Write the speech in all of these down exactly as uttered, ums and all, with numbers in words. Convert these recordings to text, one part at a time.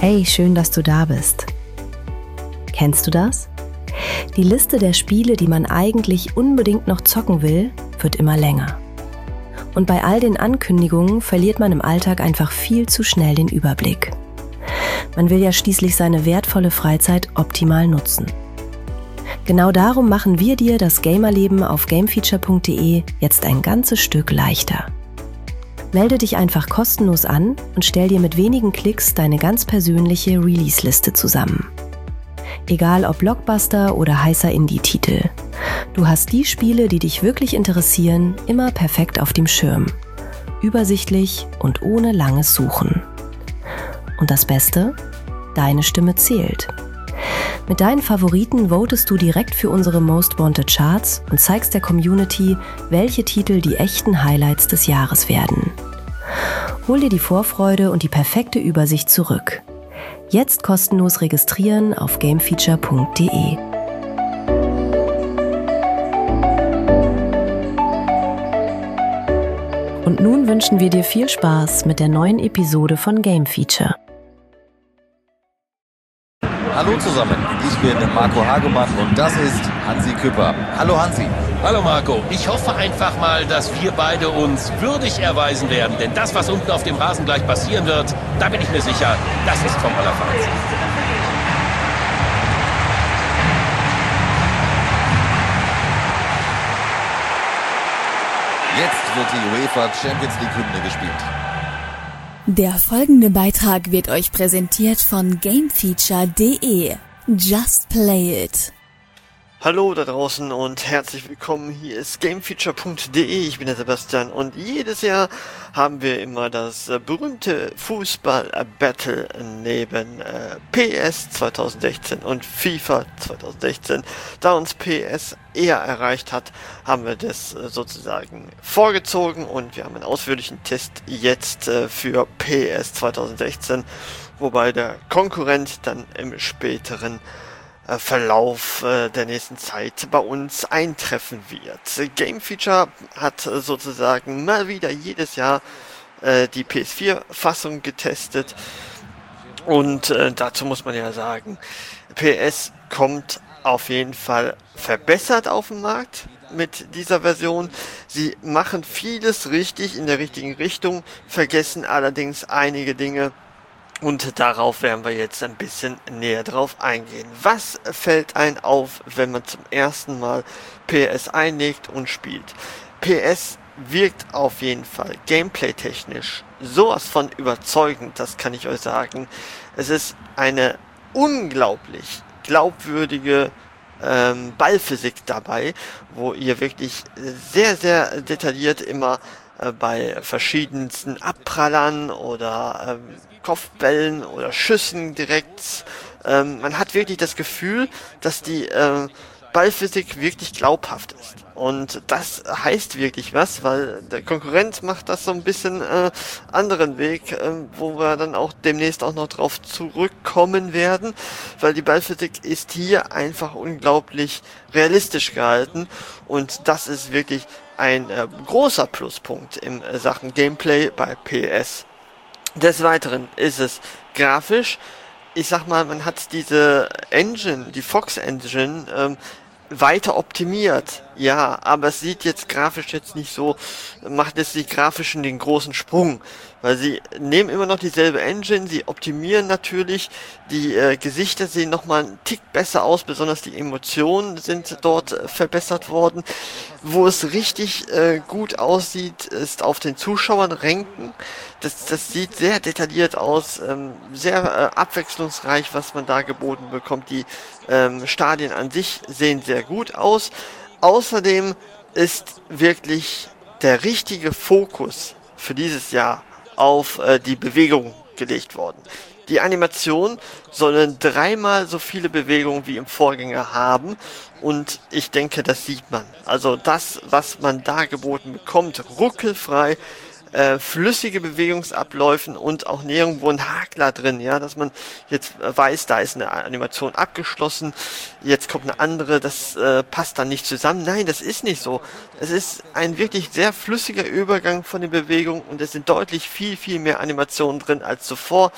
Hey, schön, dass du da bist. Kennst du das? Die Liste der Spiele, die man eigentlich unbedingt noch zocken will, wird immer länger. Und bei all den Ankündigungen verliert man im Alltag einfach viel zu schnell den Überblick. Man will ja schließlich seine wertvolle Freizeit optimal nutzen. Genau darum machen wir dir das Gamerleben auf gamefeature punkt de jetzt ein ganzes Stück leichter. Melde dich einfach kostenlos an und stell dir mit wenigen Klicks deine ganz persönliche Release-Liste zusammen. Egal ob Blockbuster oder heißer Indie-Titel. Du hast die Spiele, die dich wirklich interessieren, immer perfekt auf dem Schirm. Übersichtlich und ohne langes Suchen. Und das Beste? Deine Stimme zählt. Mit deinen Favoriten votest du direkt für unsere Most Wanted Charts und zeigst der Community, welche Titel die echten Highlights des Jahres werden. Hol dir die Vorfreude und die perfekte Übersicht zurück. Jetzt kostenlos registrieren auf gamefeature punkt de. Und nun wünschen wir dir viel Spaß mit der neuen Episode von Game Feature. Hallo zusammen, ich bin Marco Hagemann und das ist Hansi Küpper. Hallo Hansi. Hallo Marco, ich hoffe einfach mal, dass wir beide uns würdig erweisen werden, denn das, was unten auf dem Rasen gleich passieren wird, da bin ich mir sicher, das ist vom Allerfeinsten. Jetzt wird die UEFA Champions League Hymne gespielt. Der folgende Beitrag wird euch präsentiert von gamefeature punkt de. Just play it. Hallo da draußen und herzlich willkommen. Hier ist gamefeature punkt de. Ich bin der Sebastian und jedes Jahr haben wir immer das äh, berühmte Fußball-Battle neben äh, P S zwanzig sechzehn und FIFA zwanzig sechzehn. Da uns P S eher erreicht hat, haben wir das äh, sozusagen vorgezogen und wir haben einen ausführlichen Test jetzt äh, für P S zwanzig sechzehn, wobei der Konkurrent dann im späteren Verlauf äh, der nächsten Zeit bei uns eintreffen wird. Game Feature hat sozusagen mal wieder jedes Jahr äh, die P S vier Fassung getestet und äh, dazu muss man ja sagen, P S kommt auf jeden Fall verbessert auf den Markt mit dieser Version. Sie machen vieles richtig in der richtigen Richtung, vergessen allerdings einige Dinge. Und darauf werden wir jetzt ein bisschen näher drauf eingehen. Was fällt einem auf, wenn man zum ersten Mal P S einlegt und spielt? P S wirkt auf jeden Fall gameplay-technisch sowas von überzeugend, das kann ich euch sagen. Es ist eine unglaublich glaubwürdige ähm, Ballphysik dabei, wo ihr wirklich sehr, sehr detailliert immer äh, bei verschiedensten Abprallern oder ähm, Kopfbällen oder Schüssen direkt. Ähm, man hat wirklich das Gefühl, dass die äh, Ballphysik wirklich glaubhaft ist. Und das heißt wirklich was, weil der Konkurrent macht das so ein bisschen äh, anderen Weg, äh, wo wir dann auch demnächst auch noch drauf zurückkommen werden, weil die Ballphysik ist hier einfach unglaublich realistisch gehalten und das ist wirklich ein äh, großer Pluspunkt in äh, Sachen Gameplay bei P S. Des Weiteren ist es grafisch, ich sag mal, man hat diese Engine, die Fox Engine, ähm, weiter optimiert, ja, aber es sieht jetzt grafisch jetzt nicht so, macht jetzt die grafischen den großen Sprung, weil sie nehmen immer noch dieselbe Engine, sie optimieren natürlich, die äh, Gesichter sehen nochmal einen Tick besser aus, besonders die Emotionen sind dort äh, verbessert worden. Wo es richtig äh, gut aussieht, ist auf den Zuschauern Ränken. Das, das sieht sehr detailliert aus, ähm, sehr äh, abwechslungsreich, was man da geboten bekommt. Die ähm, Stadien an sich sehen sehr gut aus. Außerdem ist wirklich der richtige Fokus für dieses Jahr auf äh, die Bewegung gelegt worden. Die Animationen sollen dreimal so viele Bewegungen wie im Vorgänger haben und ich denke, das sieht man. Also das, was man da geboten bekommt, ruckelfrei, äh, flüssige Bewegungsabläufen und auch nirgendwo ein Hakler drin, ja, dass man jetzt weiß, da ist eine Animation abgeschlossen, jetzt kommt eine andere, das äh, passt dann nicht zusammen. Nein, das ist nicht so. Es ist ein wirklich sehr flüssiger Übergang von den Bewegungen und es sind deutlich viel, viel mehr Animationen drin als zuvor.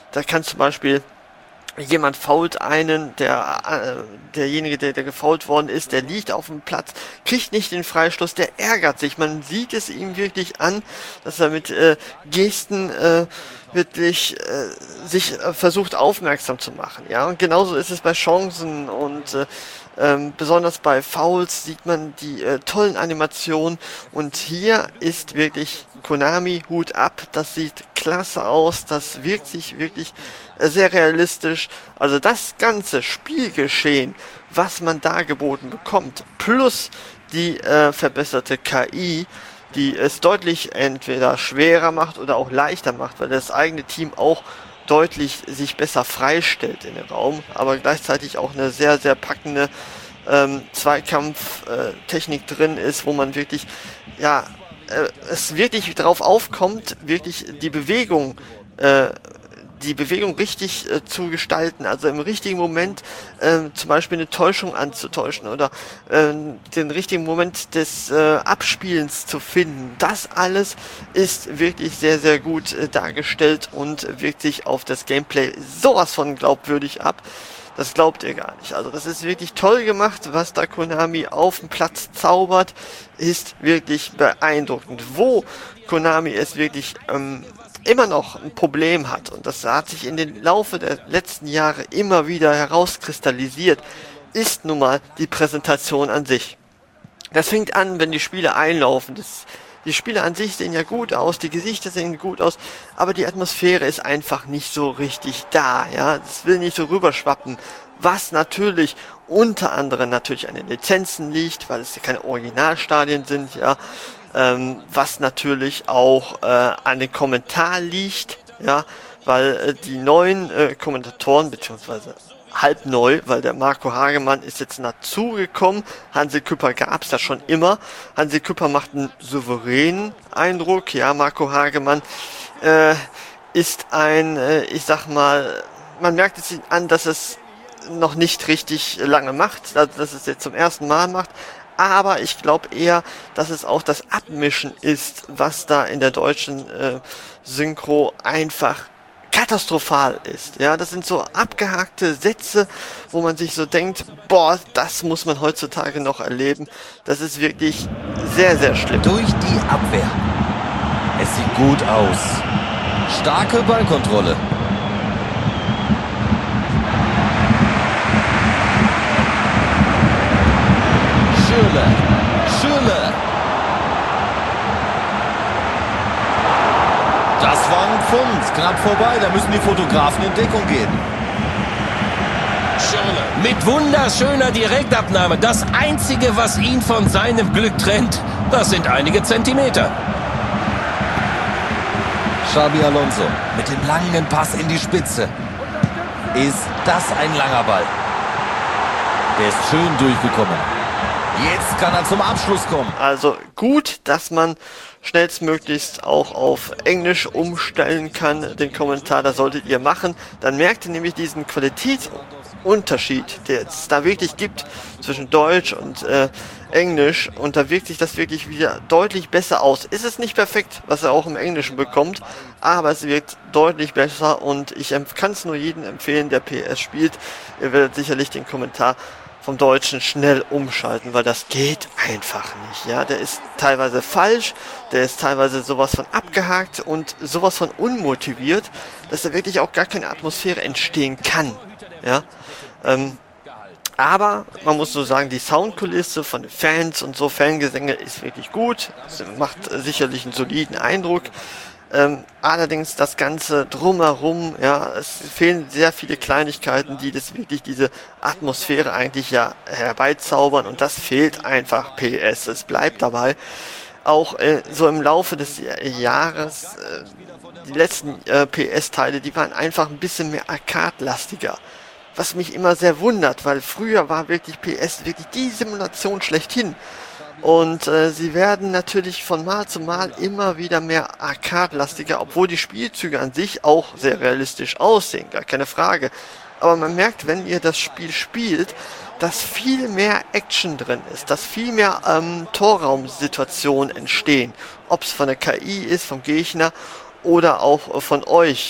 Da kann zum Beispiel jemand fault einen, der äh, derjenige, der, der gefault worden ist, der liegt auf dem Platz, kriegt nicht den Freistoß, der ärgert sich. Man sieht es ihm wirklich an, dass er mit äh, Gesten äh, wirklich äh, sich äh, versucht aufmerksam zu machen. Ja, und genauso ist es bei Chancen und äh, ähm, besonders bei Fouls sieht man die äh, tollen Animationen. Und hier ist wirklich Konami, Hut ab, das sieht klasse aus, das wirkt sich wirklich äh, sehr realistisch. Also das ganze Spielgeschehen, was man da geboten bekommt, plus die äh, verbesserte K I, die es deutlich entweder schwerer macht oder auch leichter macht, weil das eigene Team auch deutlich sich besser freistellt in den Raum, aber gleichzeitig auch eine sehr, sehr packende ähm, Zweikampftechnik äh, drin ist, wo man wirklich, ja, äh, es wirklich darauf aufkommt, wirklich die Bewegung äh, die Bewegung richtig äh, zu gestalten, also im richtigen Moment äh, zum Beispiel eine Täuschung anzutäuschen oder äh, den richtigen Moment des äh, Abspielens zu finden. Das alles ist wirklich sehr, sehr gut äh, dargestellt und wirkt sich auf das Gameplay sowas von glaubwürdig ab. Das glaubt ihr gar nicht. Also das ist wirklich toll gemacht, was da Konami auf dem Platz zaubert, ist wirklich beeindruckend. Wo Konami es wirklich ähm, immer noch ein Problem hat, und das hat sich in den Laufe der letzten Jahre immer wieder herauskristallisiert, ist nun mal die Präsentation an sich. Das fängt an, wenn die Spiele einlaufen. Das, die Spiele an sich sehen ja gut aus, die Gesichter sehen gut aus, aber die Atmosphäre ist einfach nicht so richtig da. Ja, das will nicht so rüberschwappen, was natürlich unter anderem natürlich an den Lizenzen liegt, weil es ja keine Originalstadien sind, ja. Ähm, was natürlich auch äh, an den Kommentaren liegt, ja, weil äh, die neuen äh, Kommentatoren, beziehungsweise halb neu, weil der Marco Hagemann ist jetzt dazugekommen, Hansi Küpper gab es da schon immer, Hansi Küpper macht einen souveränen Eindruck, ja, Marco Hagemann äh, ist ein, äh, ich sag mal, man merkt es ihm an, dass es noch nicht richtig lange macht, also dass es jetzt zum ersten Mal macht, aber ich glaube eher, dass es auch das Abmischen ist, was da in der deutschen äh, Synchro einfach katastrophal ist. Ja, das sind so abgehackte Sätze, wo man sich so denkt, boah, das muss man heutzutage noch erleben. Das ist wirklich sehr, sehr schlimm. Durch die Abwehr. Es sieht gut aus. Starke Ballkontrolle. Schürrle, Schürrle. Das war ein Pfund, knapp vorbei, da müssen die Fotografen in Deckung gehen. Schürrle mit wunderschöner Direktabnahme. Das Einzige, was ihn von seinem Glück trennt, das sind einige Zentimeter. Xabi Alonso mit dem langen Pass in die Spitze. Ist das ein langer Ball? Der ist schön durchgekommen. Jetzt kann er zum Abschluss kommen. Also gut, dass man schnellstmöglichst auch auf Englisch umstellen kann, den Kommentar, das solltet ihr machen. Dann merkt ihr nämlich diesen Qualitätsunterschied, der es da wirklich gibt zwischen Deutsch und äh, Englisch, und da wirkt sich das wirklich wieder deutlich besser aus. Ist es nicht perfekt, was er auch im Englischen bekommt, aber es wirkt deutlich besser, und ich kann es nur jedem empfehlen, der P S spielt. Ihr werdet sicherlich den Kommentar vom Deutschen schnell umschalten, weil das geht einfach nicht, ja, der ist teilweise falsch, der ist teilweise sowas von abgehakt und sowas von unmotiviert, dass da wirklich auch gar keine Atmosphäre entstehen kann, ja, ähm, aber man muss so sagen, die Soundkulisse von den Fans und so, Fangesänge ist wirklich gut, das macht sicherlich einen soliden Eindruck. Ähm, allerdings das Ganze drumherum, ja, es fehlen sehr viele Kleinigkeiten, die das wirklich diese Atmosphäre eigentlich ja herbeizaubern, und das fehlt einfach P S. Es bleibt dabei. Auch äh, so im Laufe des Jahres, äh, die letzten äh, P S-Teile, die waren einfach ein bisschen mehr Arcade-lastiger. Was mich immer sehr wundert, weil früher war wirklich P S wirklich die Simulation schlechthin. Und äh, sie werden natürlich von Mal zu Mal immer wieder mehr Arcade-lastiger, obwohl die Spielzüge an sich auch sehr realistisch aussehen, gar keine Frage. Aber man merkt, wenn ihr das Spiel spielt, dass viel mehr Action drin ist, dass viel mehr ähm, Torraumsituationen entstehen. Ob es von der K I ist, vom Gegner oder auch äh, von euch.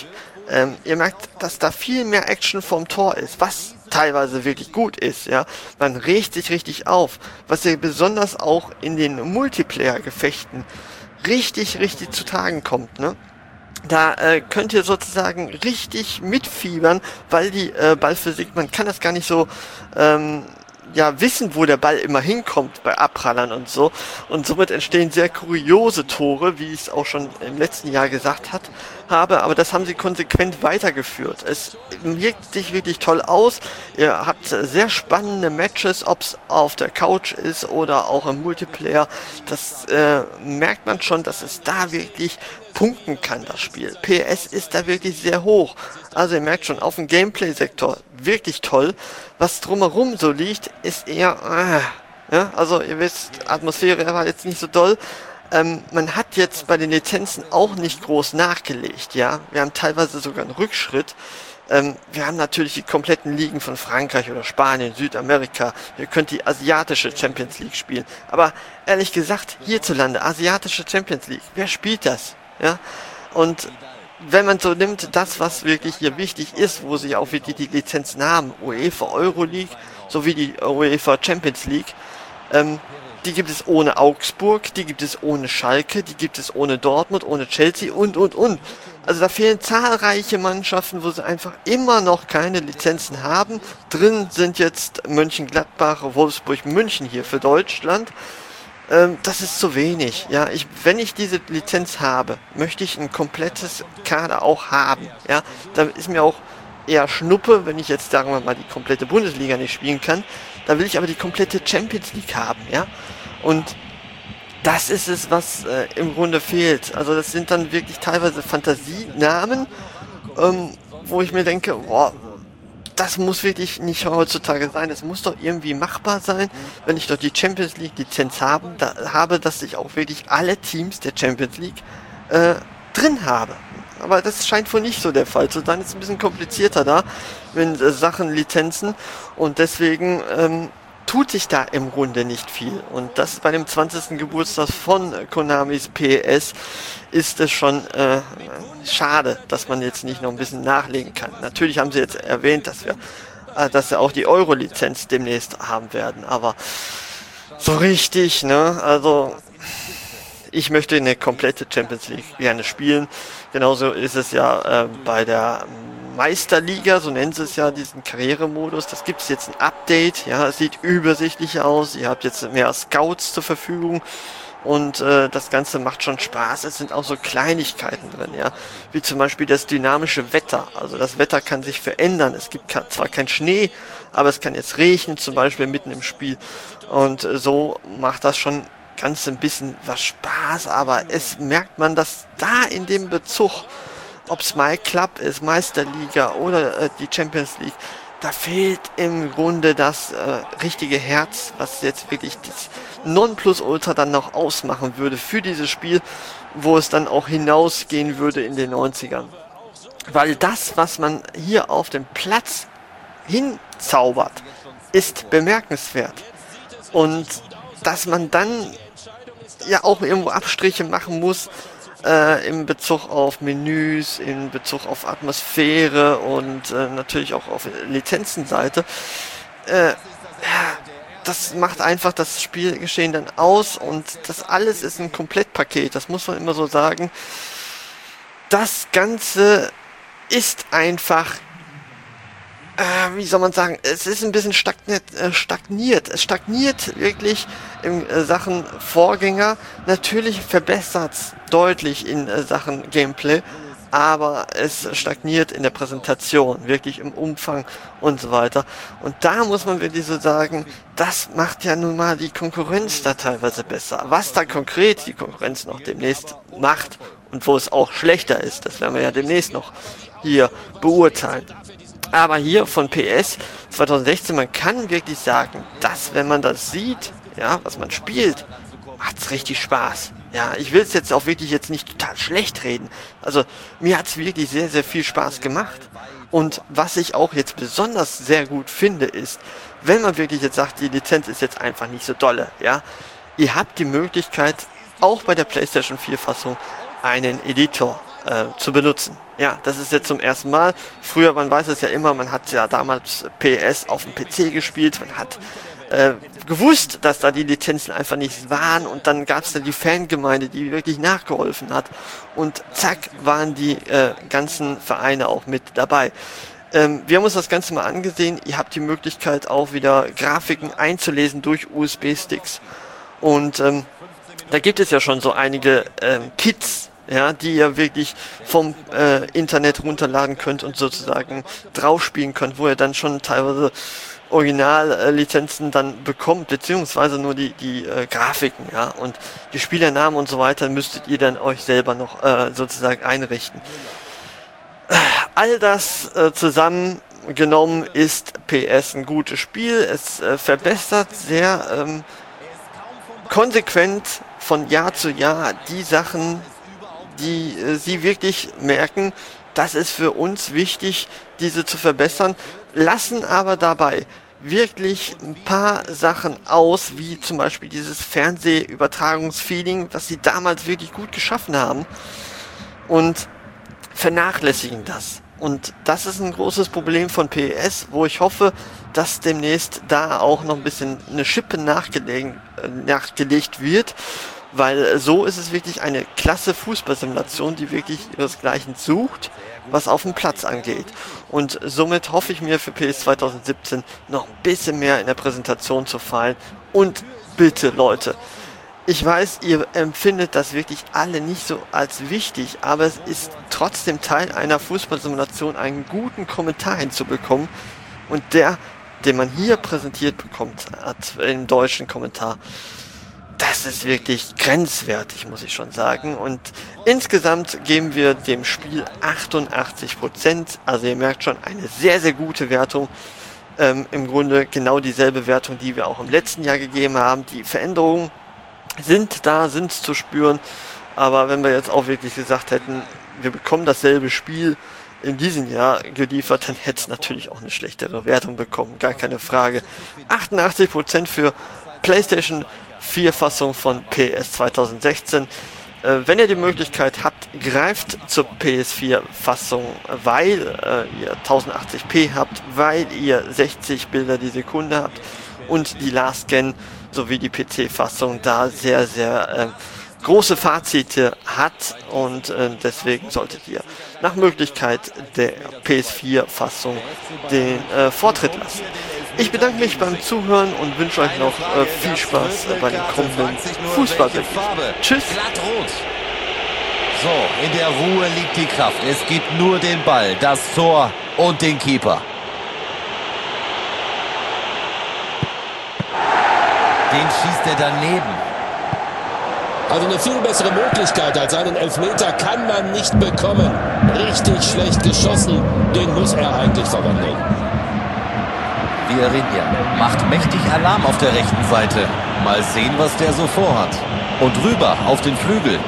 Ähm, ihr merkt, dass da viel mehr Action vorm Tor ist, was teilweise wirklich gut ist, ja. Man regt sich richtig auf, was ja besonders auch in den Multiplayer-Gefechten richtig, richtig zu tragen kommt, ne. Da äh, könnt ihr sozusagen richtig mitfiebern, weil die äh, Ballphysik, man kann das gar nicht so ähm, ja wissen, wo der Ball immer hinkommt bei Abprallern und so. Und somit entstehen sehr kuriose Tore, wie ich es auch schon im letzten Jahr gesagt hat, habe. Aber das haben sie konsequent weitergeführt. Es wirkt sich wirklich toll aus. Ihr habt sehr spannende Matches, ob es auf der Couch ist oder auch im Multiplayer. Das äh, merkt man schon, dass es da wirklich punkten kann, das Spiel. P S ist da wirklich sehr hoch. Also ihr merkt schon, auf dem Gameplay-Sektor wirklich toll. Was drumherum so liegt, ist eher, äh, ja, also ihr wisst, Atmosphäre war jetzt nicht so doll. Ähm, man hat jetzt bei den Lizenzen auch nicht groß nachgelegt, ja. Wir haben teilweise sogar einen Rückschritt. Ähm, wir haben natürlich die kompletten Ligen von Frankreich oder Spanien, Südamerika. Ihr könnt die asiatische Champions League spielen. Aber ehrlich gesagt, hierzulande, asiatische Champions League, wer spielt das? Ja, und wenn man so nimmt, das, was wirklich hier wichtig ist, wo sie auch wirklich die Lizenzen haben, UEFA Euroleague sowie die UEFA Champions League, ähm, die gibt es ohne Augsburg, die gibt es ohne Schalke, die gibt es ohne Dortmund, ohne Chelsea und, und, und. Also da fehlen zahlreiche Mannschaften, wo sie einfach immer noch keine Lizenzen haben. Drin sind jetzt Mönchengladbach, Wolfsburg, München hier für Deutschland. Das ist zu wenig. Ja, ich, wenn ich diese Lizenz habe, möchte ich ein komplettes Kader auch haben. Ja, da ist mir auch eher Schnuppe, wenn ich jetzt, sagen wir mal, die komplette Bundesliga nicht spielen kann. Da will ich aber die komplette Champions League haben. Ja, und das ist es, was äh, im Grunde fehlt. Also das sind dann wirklich teilweise Fantasienamen, ähm, wo ich mir denke, boah, das muss wirklich nicht heutzutage sein. Es muss doch irgendwie machbar sein, wenn ich doch die Champions League Lizenz haben, da, habe, dass ich auch wirklich alle Teams der Champions League äh, drin habe. Aber das scheint wohl nicht so der Fall zu sein. Es ist ein bisschen komplizierter da mit äh, Sachen Lizenzen und deswegen ähm, tut sich da im Grunde nicht viel. Und das bei dem zwanzigsten Geburtstag von Konamis P S ist es schon äh, schade, dass man jetzt nicht noch ein bisschen nachlegen kann. Natürlich haben sie jetzt erwähnt, dass wir äh, dass sie auch die Euro-Lizenz demnächst haben werden, aber so richtig, ne, also ich möchte eine komplette Champions League gerne spielen. Genauso ist es ja äh, bei der Meisterliga, so nennen sie es ja, diesen Karrieremodus. Das gibt es jetzt ein Update, ja, es sieht übersichtlich aus. Ihr habt jetzt mehr Scouts zur Verfügung und äh, das Ganze macht schon Spaß. Es sind auch so Kleinigkeiten drin, ja, wie zum Beispiel das dynamische Wetter. Also das Wetter kann sich verändern. Es gibt zwar keinen Schnee, aber es kann jetzt regnen, zum Beispiel mitten im Spiel. Und äh, so macht das schon ganz ein bisschen was Spaß, aber es merkt man, dass da in dem Bezug, ob es My Club ist, Meisterliga oder äh, die Champions League, da fehlt im Grunde das äh, richtige Herz, was jetzt wirklich das Nonplusultra dann noch ausmachen würde für dieses Spiel, wo es dann auch hinausgehen würde in den neunzigern. Weil das, was man hier auf dem Platz hinzaubert, ist bemerkenswert. Und dass man dann ja auch irgendwo Abstriche machen muss, äh, in Bezug auf Menüs, in Bezug auf Atmosphäre und äh, natürlich auch auf Lizenzenseite. Äh, das macht einfach das Spielgeschehen dann aus und das alles ist ein Komplettpaket, das muss man immer so sagen. Das Ganze ist einfach, äh, wie soll man sagen, es ist ein bisschen stagniert, äh, stagniert. Es stagniert wirklich in äh, Sachen Vorgänger. Natürlich verbessert es deutlich in äh, Sachen Gameplay, aber es stagniert in der Präsentation, wirklich im Umfang und so weiter. Und da muss man wirklich so sagen, das macht ja nun mal die Konkurrenz da teilweise besser. Was da konkret die Konkurrenz noch demnächst macht und wo es auch schlechter ist, das werden wir ja demnächst noch hier beurteilen. Aber hier von P S zwanzig sechzehn, man kann wirklich sagen, dass wenn man das sieht, ja, was man spielt, macht's richtig Spaß. Ja, ich will es jetzt auch wirklich jetzt nicht total schlecht reden. Also mir hat's wirklich sehr, sehr viel Spaß gemacht. Und was ich auch jetzt besonders sehr gut finde, ist, wenn man wirklich jetzt sagt, die Lizenz ist jetzt einfach nicht so dolle, ja, ihr habt die Möglichkeit, auch bei der PlayStation vier Fassung einen Editor äh, zu benutzen. Ja, das ist jetzt zum ersten Mal. Früher, man weiß es ja immer, man hat ja damals P S auf dem P C gespielt, man hat äh, gewusst, dass da die Lizenzen einfach nicht waren und dann gab es da die Fangemeinde, die wirklich nachgeholfen hat und zack, waren die äh, ganzen Vereine auch mit dabei. Ähm, wir haben uns das Ganze mal angesehen, ihr habt die Möglichkeit auch wieder Grafiken einzulesen durch U S B-Sticks und ähm, da gibt es ja schon so einige ähm, Kits, ja, die ihr wirklich vom äh, Internet runterladen könnt und sozusagen drauf spielen könnt, wo ihr dann schon teilweise Originallizenzen äh, dann bekommt, beziehungsweise nur die, die äh, Grafiken, ja, und die Spielernamen und so weiter müsstet ihr dann euch selber noch äh, sozusagen einrichten. All das äh, zusammengenommen ist P S ein gutes Spiel. Es äh, verbessert sehr ähm, konsequent von Jahr zu Jahr die Sachen, die äh, sie wirklich merken, das ist für uns wichtig, diese zu verbessern, lassen aber dabei wirklich ein paar Sachen aus, wie zum Beispiel dieses Fernsehübertragungsfeeling, was sie damals wirklich gut geschaffen haben und vernachlässigen das. Und das ist ein großes Problem von P S, wo ich hoffe, dass demnächst da auch noch ein bisschen eine Schippe nachgelegt, nachgelegt wird, weil so ist es wirklich eine klasse Fußballsimulation, die wirklich ihresgleichen sucht, was auf dem Platz angeht. Und somit hoffe ich mir für P S zwanzig siebzehn noch ein bisschen mehr in der Präsentation zu fallen. Und bitte Leute, ich weiß, ihr empfindet das wirklich alle nicht so als wichtig, aber es ist trotzdem Teil einer Fußballsimulation, einen guten Kommentar hinzubekommen. Und der, den man hier präsentiert bekommt, hat im deutschen Kommentar, das ist wirklich grenzwertig, muss ich schon sagen. Und insgesamt geben wir dem Spiel achtundachtzig Prozent. Also ihr merkt schon, eine sehr, sehr gute Wertung. Ähm, im Grunde genau dieselbe Wertung, die wir auch im letzten Jahr gegeben haben. Die Veränderungen sind da, sind zu spüren. Aber wenn wir jetzt auch wirklich gesagt hätten, wir bekommen dasselbe Spiel in diesem Jahr geliefert, dann hätte es natürlich auch eine schlechtere Wertung bekommen. Gar keine Frage. achtundachtzig Prozent für PlayStation vier Fassung von P S zwanzig sechzehn. Äh, wenn ihr die Möglichkeit habt, greift zur P S vier Fassung, weil äh, ihr tausendachtzig p habt, weil ihr sechzig Bilder die Sekunde habt und die Last Gen sowie die P C-Fassung da sehr, sehr äh, große Fazite hat und äh, deswegen solltet ihr nach Möglichkeit der P S vier Fassung den äh, Vortritt lassen. Ich bedanke mich beim Zuhören und wünsche euch noch äh, viel Spaß äh, bei den kommenden Fußballbegriffen. Tschüss. So, in der Ruhe liegt die Kraft. Es gibt nur den Ball, das Tor und den Keeper. Den schießt er daneben. Also eine viel bessere Möglichkeit als einen Elfmeter kann man nicht bekommen. Richtig schlecht geschossen, den muss er eigentlich verwandeln. Vieirinha macht mächtig Alarm auf der rechten Seite. Mal sehen, was der so vorhat. Und rüber auf den Flügel.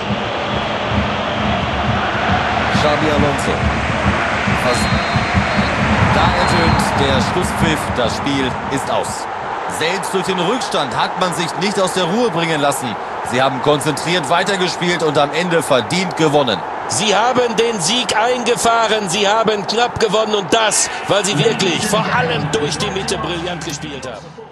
Xabi Alonso. Fast. Da ertönt der Schlusspfiff. Das Spiel ist aus. Selbst durch den Rückstand hat man sich nicht aus der Ruhe bringen lassen. Sie haben konzentriert weitergespielt und am Ende verdient gewonnen. Sie haben den Sieg eingefahren, sie haben knapp gewonnen und das, weil sie wirklich vor allem durch die Mitte brillant gespielt haben.